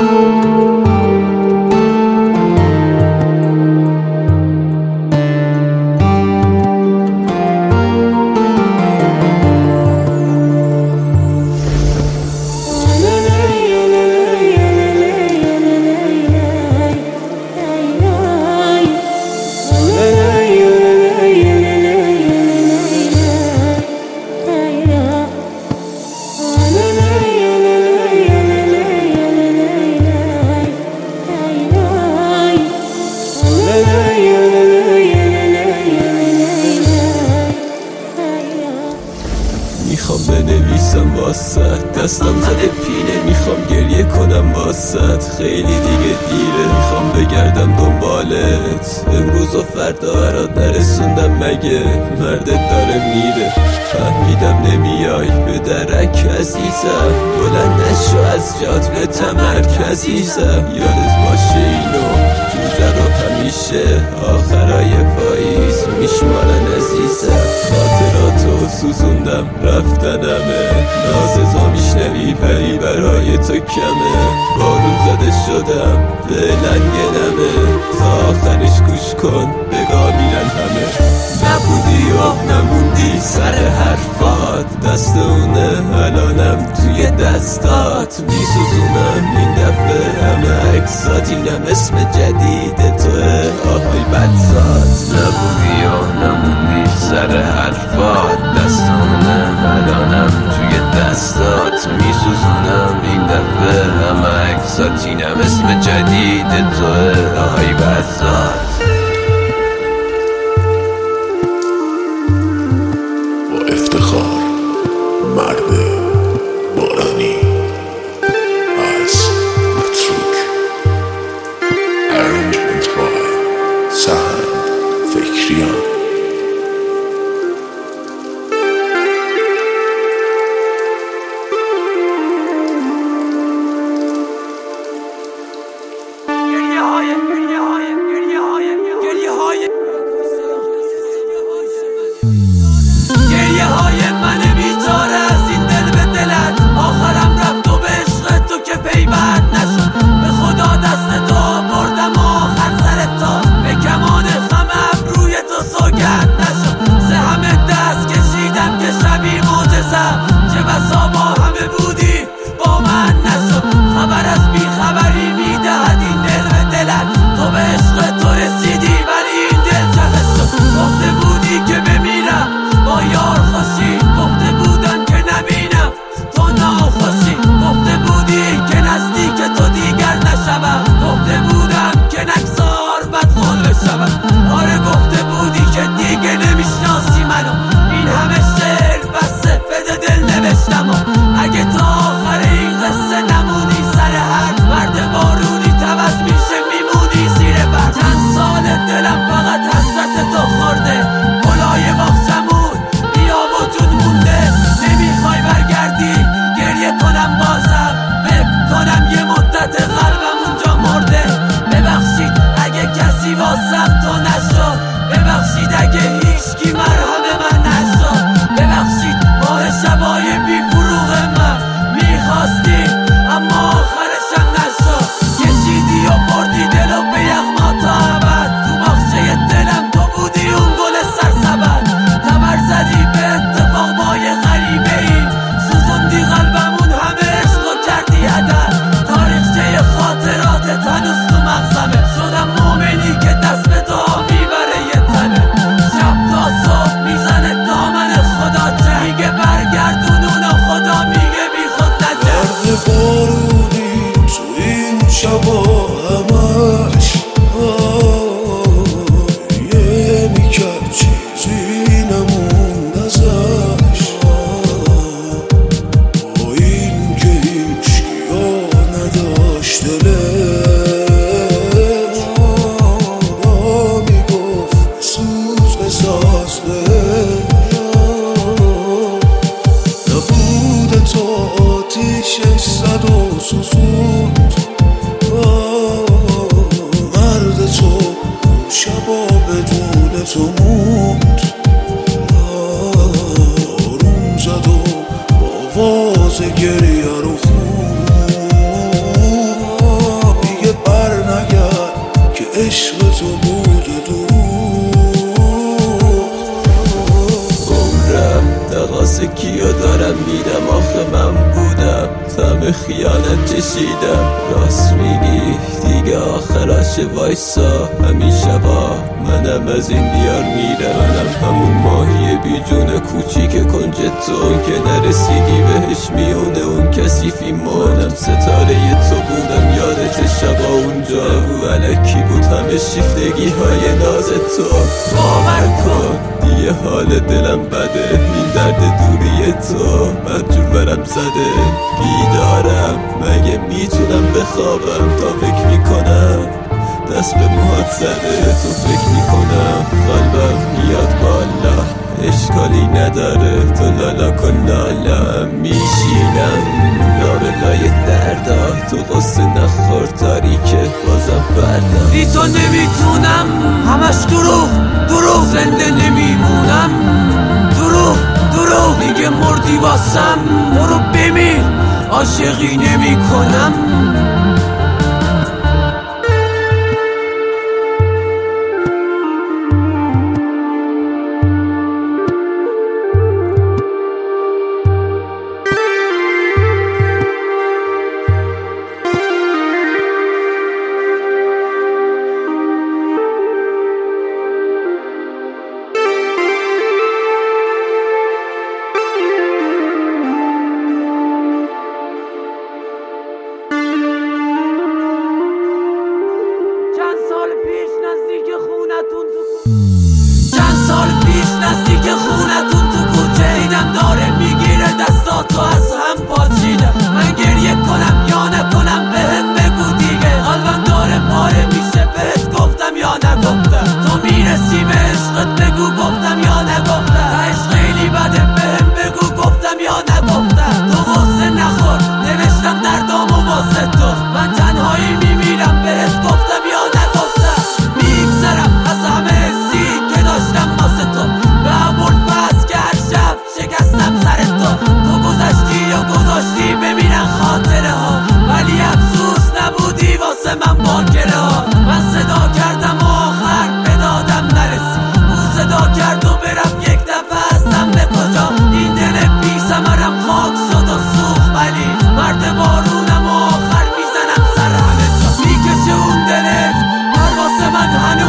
میخوام بنویسم واسط، دستم زده پینه، میخوام گریه کنم واسط، خیلی دیگه دیره. میخوام بگردم دنبالت، امروز و فردا برات نرسوندم مگه مردت داره میره. فهمیدم نمیای به درک عزیزم، بلند نشو از جات به تمرکزیزم. یادت باشه اینو جوزه رو همیشه آخرای پاییز میشمارن عزیزم. خاطراتو سوزوندم رفتنمه، ناززا میشنوی پری برای تو کمه. بارون زده شدم فعلا گلمه، تا آخرش گوش کن بگاه میرن همه. نبودی و نموندی سر حرفات، دست اونه الانم توی دستات. میسوزونم این دفعه همه عکسات، اینم اسم جدید توه آهای بدزاد. نبودی و نموندی سر حرفات، دست اونه الانم توی دستات. میسوزونم این دفعه همه عکسات، اینم اسم جدید توه آهای بدزاد. افتخار مرد بارانی از متروک. Arrangement by سهند فکریان. گریه های من بیچاره از این دل به دلت، آخرم رفت و به عشق تو که پیوند نشد. به خدا دست تو بردم و آخر سر تو به کمان خم ابروی تو سوگند نشد. سه همه دست کشیدم که شبی معجزم، چه بسا با همه بودی با من نشد. خبر از بیخبری میدهد این دل به دلت، تو به عشق تو رسیدی ولی این دل جهت شد. گفته بودی که بمیرم با یار خوشی، گفته بودم که نبینم تو ناخوشی. گفته بودی که نزدیک تو دیگر نشوم، گفته بودم که نگذار بدخول بشوم. آره گفته بودی که دیگه نمیشناسی منو، این همه شعر بسته بده دل نوشتم. و اگه تا آخر این قصه نمونی سر هر مرد بارونی تبز میشه میمونی زیر بر. چند سال دلم فقط حسرت تو خورده، گلای باغچمون بیا وجود مونده. نمیخوای برگردی گریه کنم بازم، فکر کنم یه مدت قلبم اونجا مرده. ببخشید اگه کسی واسم تو نشد، ببخشید اگه هیچکی مرهم من نشد. ببخشید ماه شبای بی فروغ من میخواستی اما آخرشم نشد. کشیدی و بردی دلو به یغما تا ابد، تو باغچه دلم تو بودی اون گل سرسبد. تبر زدی به اتفاق با یه غریبه ای، سوزوندی قلبمون همه عشق و کردی هدر. تاریخچه خاطراتت هنوز تو مغزمه، شدم مومنی که دست به دعا میبره یه تنه. شب تا صبح میزنه دامن خدا چه میگه برگردون و خدا میگه بی خود نجه. مرد بارونی تو این شبا همش یه میکرد چیزی نموند ازش. با این که هیچکی ها نداشت دلش، با میگفت سوز بساز بهش. نبود تو آتیشش زد و سوزوند، مرد تو اون شبا بدون تو موند. بارون زد و آواز گریه رو خوند، خیانت چشیدم. راست میگی دیگه آخراشه وایسا، همین شبا منم از این دیار میرم. منم همون ماهی بیجون کوچیک کنج تو که نرسیدی بهش میونه اون کثیفی. منم ستاره تو بودم یادت شبا اونجا، بگو علکی بود همه شیفتگی های ناز تو. باور کن دیگه حال دلم بده، این درد دوری تو بدجور برم زده. بیدارم مگه میتونم بخوابم تا فکر میکنم دست به موهات زده. تو فکر میکنم قلبم میاد بالا، اشکالی نداره تو لالا کن لالا. میشینم لابلای دردا، تو قصه نخور تاریکه بازم فردا. بی تو نمیتونم، همش دروغ زنده نمیمونم. دروغ دیگه مردی واسم، برو بمیر عاشقی نمی کنم. چند سال پیش نزدیک خونتون تو کوچه دیدم داره میگیره دستاتو از هم پاچیدم. من گریه کنم یا نکنم بهم بگو دیگه، قلبم داره پاره میشه بهت گفتم یا نگفتم. تو میرسی به عشقت بگو گفتم یا نگفتم. عشق خیلی بده بهم بگو گفتم یا نگفتم. تو غصه نخور نوشتم دردامو واسه تو، من تنهایی میمیرم بهت گفتم یا نگفتم. میگذرم از همه حسی که داشتم واسه تو، به ابوالفضل که هر شب شکستم سر تو گذشتی و گذاشتی ببینن خاطره ها، ولی افسوس نبودی واسه من باکره ها. من صدا کردم و آخر به دادم نرسی، او صدا کرد و برفت یک دفعه هستم به کجا. این دل بی ثمرم خاک شد و سوخت، ولی مرد بارونم و آخر میزنم سر همه جا. میکشه اون دلت هر واسه من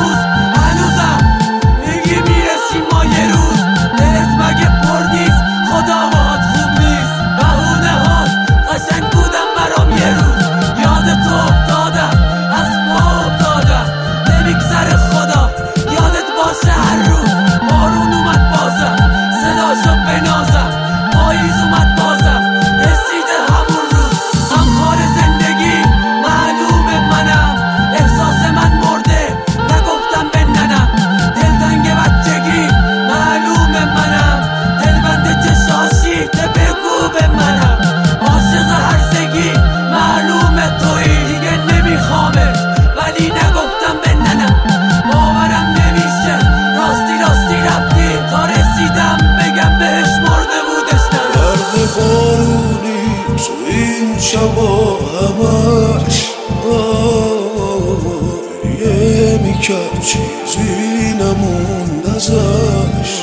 هنوزم میگی میرسی ما یه روز. دلت مگه پر نیست خدا باهات خوب نیست، بهونه هات قشنگ بودم برام یه روز. یاد تو افتادم از پا افتادم نمیگذره خدا یادت باشه هر روز. بارون اومد بازم صداشو بنازم، پاییز اومد بازم رسیده همون روز. غمخوار زندگی معلومه منم، احساس من مرده نگفتم به ننم. دلتنگ بچگی معلومه منم، دلبند چشاشی ده بگو به منم. عاشق هرزگی معلومه تویی، دیگه نمیخوامه ولی نگفتم به ننم. باورم نمیشه راستی رفتی تا رسیدم بگم بهش مرده بودش نم. درد بارونی تو این شبا همش یه میکرد چیزی نموند ازش،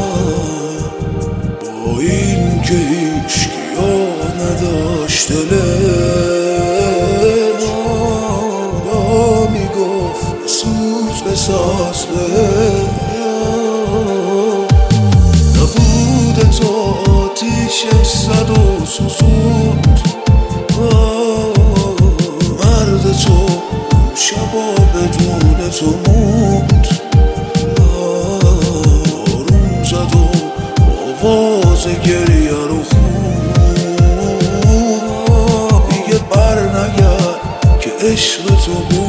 با این که هیچکیا نداشت دلش. یا میگفت بسوز بساز نبود تو آتیشش زد و سوزوند. مرد تو اون شبا بدون تو موند. بارون زد و آواز گریه رو خوند. دیگه بر نگرد که عشق تو بود.